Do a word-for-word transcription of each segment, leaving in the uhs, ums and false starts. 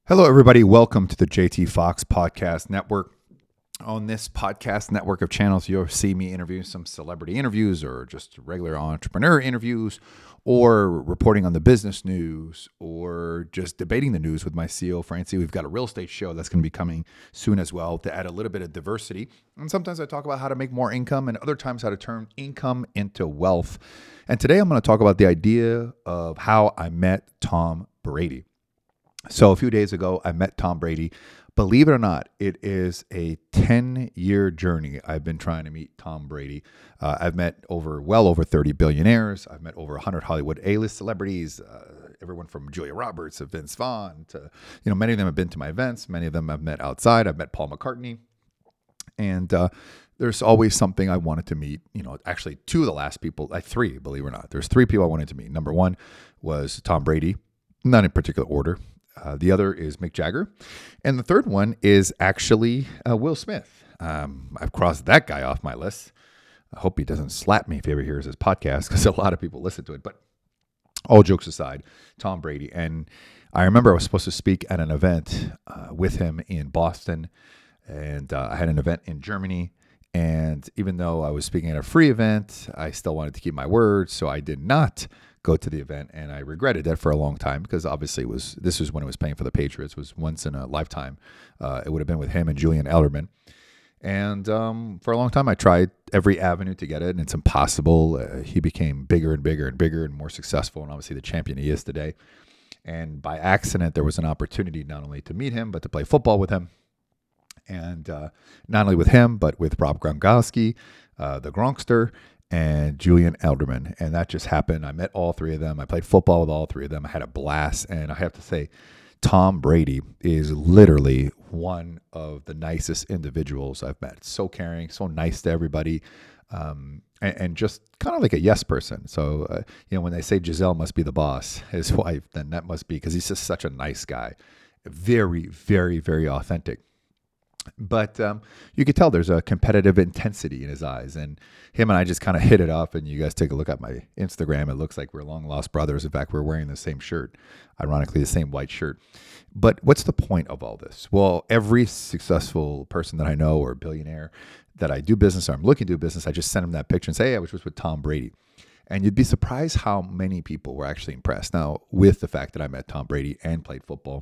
Hello, everybody. Welcome to the J T Fox Podcast Network. On this podcast network of channels, you'll see me interview some celebrity interviews or just regular entrepreneur interviews or reporting on the business news or just debating the news with my C E O, Francie. We've got a real estate show that's going to be coming soon as well to add a little bit of diversity. And sometimes I talk about how to make more income and other times how to turn income into wealth. And today I'm going to talk about the idea of how I met Tom Brady. So a few days ago, I met Tom Brady. Believe it or not, it is a ten-year journey. I've been trying to meet Tom Brady. Uh, I've met over well over thirty billionaires. I've met over one hundred Hollywood A-list celebrities, uh, everyone from Julia Roberts to Vince Vaughn to, you know, many of them have been to my events. Many of them I've met outside. I've met Paul McCartney. And uh, there's always something I wanted to meet. You know, actually two of the last people, like three, believe it or not. There's three people I wanted to meet. Number one was Tom Brady, not in particular order. Uh, the other is Mick Jagger. And the third one is actually uh, Will Smith. Um, I've crossed that guy off my list. I hope he doesn't slap me if he ever hears his podcast because a lot of people listen to it. But all jokes aside, Tom Brady. And I remember I was supposed to speak at an event uh, with him in Boston. And uh, I had an event in Germany. And even though I was speaking at a free event, I still wanted to keep my word. So I did not go to the event, and I regretted that for a long time because obviously it was this was when it was paying for the Patriots. It was once in a lifetime. Uh, it would have been with him and Julian Edelman. And um, for a long time, I tried every avenue to get it, and it's impossible. Uh, he became bigger and bigger and bigger and more successful, and obviously the champion he is today. And by accident, there was an opportunity not only to meet him, but to play football with him. And uh, not only with him, but with Rob Gronkowski, uh, the Gronkster, and Julian Edelman. And that just happened. I met all three of them. I played football with all three of them. I had a blast. And I have to say, Tom Brady is literally one of the nicest individuals I've met. So caring, so nice to everybody, um, and, and just kind of like a yes person. So, uh, you know, when they say Giselle must be the boss, his wife, then that must be because he's just such a nice guy. Very, very, very authentic. But um, you could tell there's a competitive intensity in his eyes. And him and I just kind of hit it off. And you guys take a look at my Instagram. It looks like we're long lost brothers. In fact, we're wearing the same shirt, ironically, the same white shirt. But what's the point of all this? Well, every successful person that I know or billionaire that I do business or I'm looking to do business, I just send them that picture and say, hey, I was just with Tom Brady. And you'd be surprised how many people were actually impressed. Now, with the fact that I met Tom Brady and played football,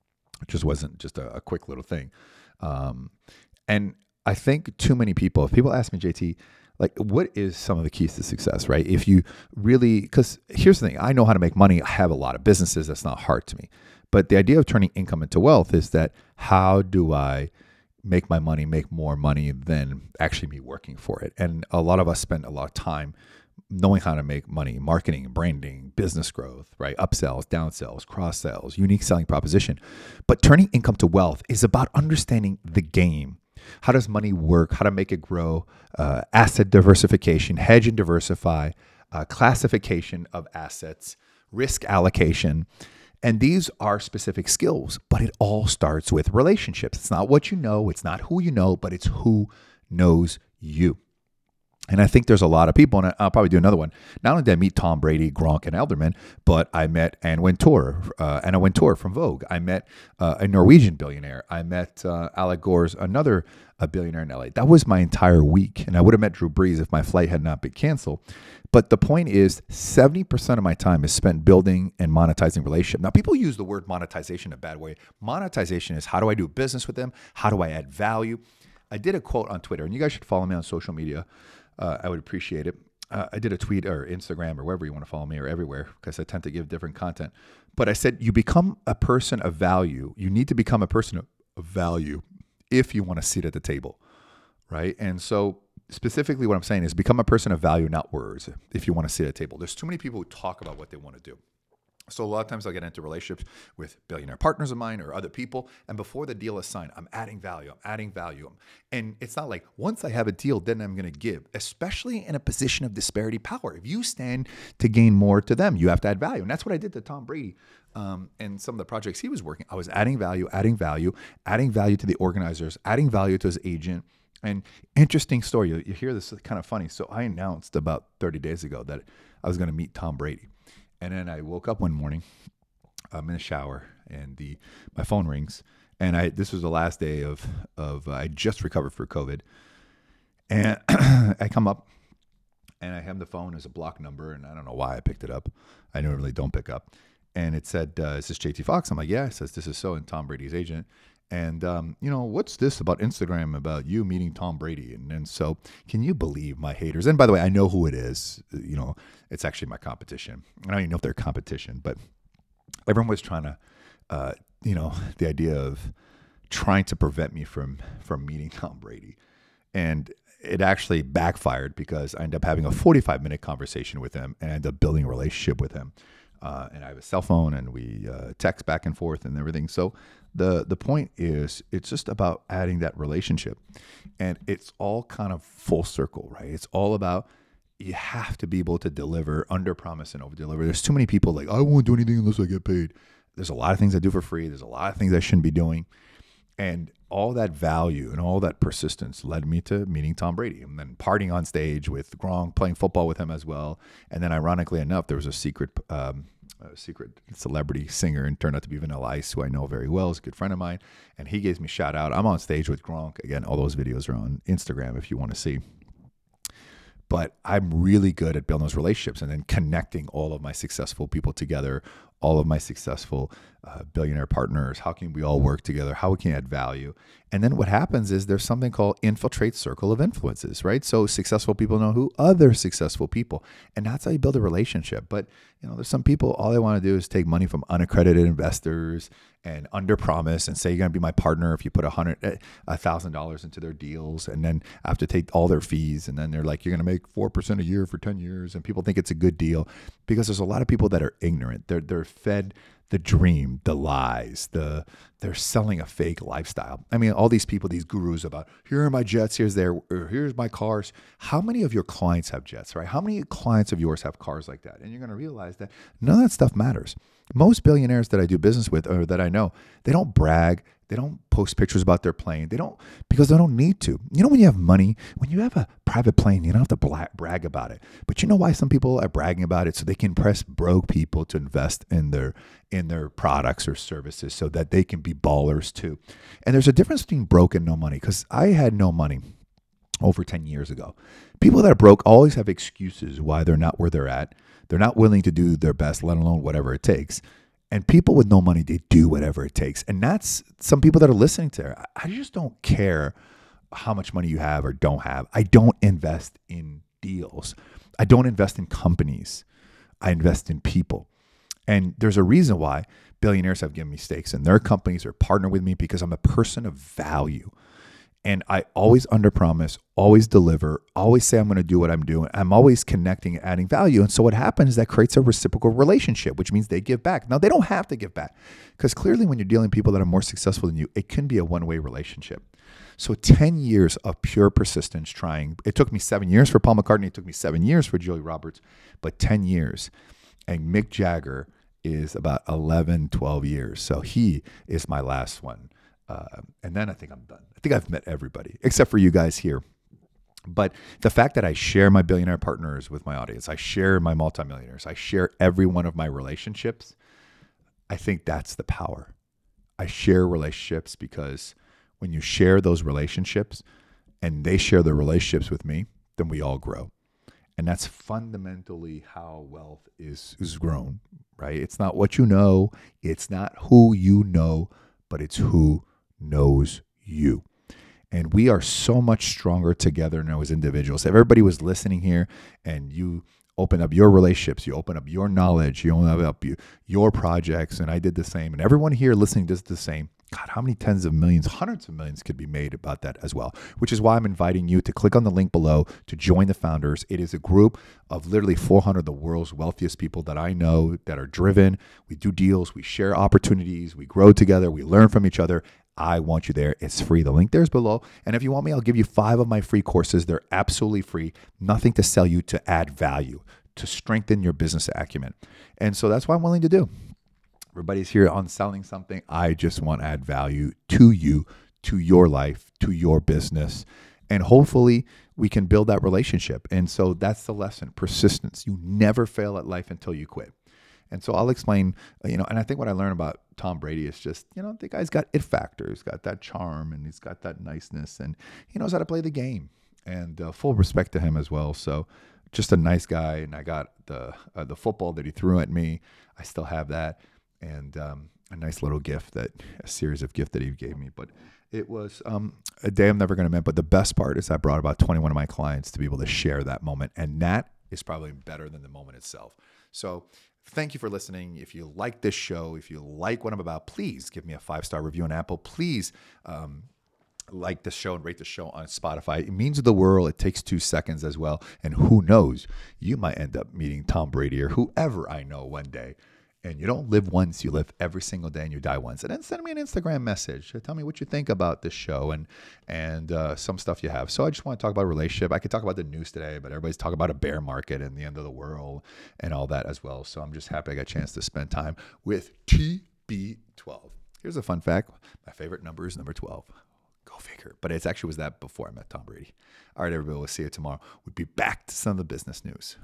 it just wasn't just a, a quick little thing. Um, and I think too many people, if people ask me, J T, like, what is some of the keys to success, right? If you really, because here's the thing, I know how to make money. I have a lot of businesses. That's not hard to me. But the idea of turning income into wealth is that how do I make my money, make more money than actually me working for it? And a lot of us spend a lot of time knowing how to make money, marketing, branding, business growth, right? Upsells, downsells, cross sells, unique selling proposition. But turning income to wealth is about understanding the game. How does money work? How to make it grow? Uh, asset diversification, hedge and diversify, uh, classification of assets, risk allocation. And these are specific skills, but it all starts with relationships. It's not what you know. It's not who you know, but it's who knows you. And I think there's a lot of people, and I'll probably do another one. Not only did I meet Tom Brady, Gronk, and Edelman, but I met Anna Wintour, uh, Anna Wintour from Vogue. I met uh, a Norwegian billionaire. I met uh, Alec Gore's another a billionaire in L A. That was my entire week, and I would have met Drew Brees if my flight had not been canceled. But the point is, seventy percent of my time is spent building and monetizing relationship. Now, people use the word monetization in a bad way. Monetization is how do I do business with them? How do I add value? I did a quote on Twitter, and you guys should follow me on social media. Uh, I would appreciate it. Uh, I did a tweet or Instagram or wherever you want to follow me or everywhere because I tend to give different content. But I said, you become a person of value. You need to become a person of, of value if you want to sit at the table, right? And so specifically what I'm saying is become a person of value, not words, if you want to sit at a table. There's too many people who talk about what they want to do. So a lot of times I'll get into relationships with billionaire partners of mine or other people. And before the deal is signed, I'm adding value. I'm adding value. And it's not like once I have a deal, then I'm going to give, especially in a position of disparity power. If you stand to gain more to them, you have to add value. And that's what I did to Tom Brady um, and some of the projects he was working. I was adding value, adding value, adding value to the organizers, adding value to his agent. And interesting story. You, you hear this kind of funny. So I announced about thirty days ago that I was going to meet Tom Brady. And then I woke up one morning I'm in the shower and the my phone rings, and I this was the last day of of uh, I just recovered for COVID, and I come up and I have the phone as a block number, and I don't know why I picked it up. I normally don't pick up, and it said, uh, "Is this J T Fox?" I'm like, "Yeah." It says, "This is so," and Tom Brady's agent. And, um, you know, what's this about Instagram about you meeting Tom Brady? And, and so can you believe my haters? And by the way, I know who it is. You know, it's actually my competition. I don't even know if they're competition, but everyone was trying to, uh, you know, the idea of trying to prevent me from, from meeting Tom Brady. And it actually backfired because I ended up having a forty-five minute conversation with him and I ended up building a relationship with him. Uh, and I have a cell phone and we uh, text back and forth and everything. So the the point is, it's just about adding that relationship, and it's all kind of full circle, right? It's all about you have to be able to deliver, under promise and over deliver. There's too many people like, I won't do anything unless I get paid. There's a lot of things I do for free. There's a lot of things I shouldn't be doing, and all that value and all that persistence led me to meeting Tom Brady and then partying on stage with Gronk, playing football with him as well. And then ironically enough, there was a secret um, a secret celebrity singer and turned out to be Vanilla Ice, who I know very well, is a good friend of mine. And he gives me a shout out. I'm on stage with Gronk. Again, all those videos are on Instagram if you want to see. But I'm really good at building those relationships and then connecting all of my successful people together, all of my successful uh, billionaire partners. How can we all work together? How we can add value? And then what happens is there's something called infiltrate circle of influences, right? So successful people know who other successful people, and that's how you build a relationship. But you know, there's some people, all they want to do is take money from unaccredited investors and under promise and say, you're going to be my partner if you put a hundred, a thousand dollars into their deals. And then I have to take all their fees. And then they're like, you're going to make four percent a year for ten years. And people think it's a good deal because there's a lot of people that are ignorant. They're, they're fed the dream, the lies, the they're selling a fake lifestyle. I mean, all these people, these gurus about, here are my jets, here's their, or here's my cars. How many of your clients have jets, right? How many clients of yours have cars like that? And you're going to realize that none of that stuff matters. Most billionaires that I do business with or that I know, they don't brag. They don't post pictures about their plane. They don't, because they don't need to. You know, when you have money, when you have a private plane, you don't have to bla- brag about it. But you know why some people are bragging about it? So they can impress broke people to invest in their in their products or services so that they can be ballers too. And there's a difference between broke and no money, because I had no money over ten years ago. People that are broke always have excuses why they're not where they're at. They're not willing to do their best, let alone whatever it takes. And people with no money, they do whatever it takes. And that's some people that are listening to her. I just don't care how much money you have or don't have. I don't invest in deals. I don't invest in companies. I invest in people. And there's a reason why billionaires have given me stakes in their companies or partner with me, because I'm a person of value. And I always underpromise, always deliver, always say I'm going to do what I'm doing. I'm always connecting and adding value. And so what happens is that creates a reciprocal relationship, which means they give back. Now, they don't have to give back, because clearly when you're dealing with people that are more successful than you, it can be a one-way relationship. So ten years of pure persistence trying. It took me seven years for Paul McCartney. It took me seven years for Julia Roberts, but ten years. And Mick Jagger is about eleven, twelve years. So he is my last one. Uh, and then I think I'm done. I think I've met everybody except for you guys here. But the fact that I share my billionaire partners with my audience, I share my multimillionaires, I share every one of my relationships, I think that's the power. I share relationships because when you share those relationships and they share their relationships with me, then we all grow. And that's fundamentally how wealth is, is grown, right? It's not what you know. It's not who you know, but it's who knows you. And we are so much stronger together now as individuals. If everybody was listening here and you open up your relationships, you open up your knowledge, you open up your projects, and I did the same, and everyone here listening does the same, God, how many tens of millions, hundreds of millions could be made about that as well, which is why I'm inviting you to click on the link below to join the Founders. It is a group of literally four hundred of the world's wealthiest people that I know that are driven. We do deals, we share opportunities, we grow together, we learn from each other. I want you there. It's free. The link there is below. And if you want me, I'll give you five of my free courses. They're absolutely free. Nothing to sell you, to add value, to strengthen your business acumen. And so that's what I'm willing to do. Everybody's here on selling something. I just want to add value to you, to your life, to your business. And hopefully we can build that relationship. And so that's the lesson. Persistence. You never fail at life until you quit. And so I'll explain, you know, and I think what I learned about Tom Brady is just, you know, the guy's got it factor. He's got that charm and he's got that niceness and he knows how to play the game, and uh, full respect to him as well. So just a nice guy. And I got the, uh, the football that he threw at me. I still have that. And um, a nice little gift that a series of gifts that he gave me. But it was um, a day I'm never going to miss. But the best part is I brought about twenty-one of my clients to be able to share that moment. And that is probably better than the moment itself. So thank you for listening. If you like this show, if you like what I'm about, please give me a five-star review on Apple. Please um, like the show and rate the show on Spotify. It means the world. It takes two seconds as well. And who knows, you might end up meeting Tom Brady or whoever I know one day. And you don't live once, you live every single day, and you die once. And then send me an Instagram message. Tell me what you think about this show and and uh, some stuff you have. So I just want to talk about a relationship. I could talk about the news today, but everybody's talking about a bear market and the end of the world and all that as well. So I'm just happy I got a chance to spend time with T B twelve. Here's a fun fact. My favorite number is number twelve. Go figure. But it actually was that before I met Tom Brady. All right, everybody, we'll see you tomorrow. We'll be back to some of the business news.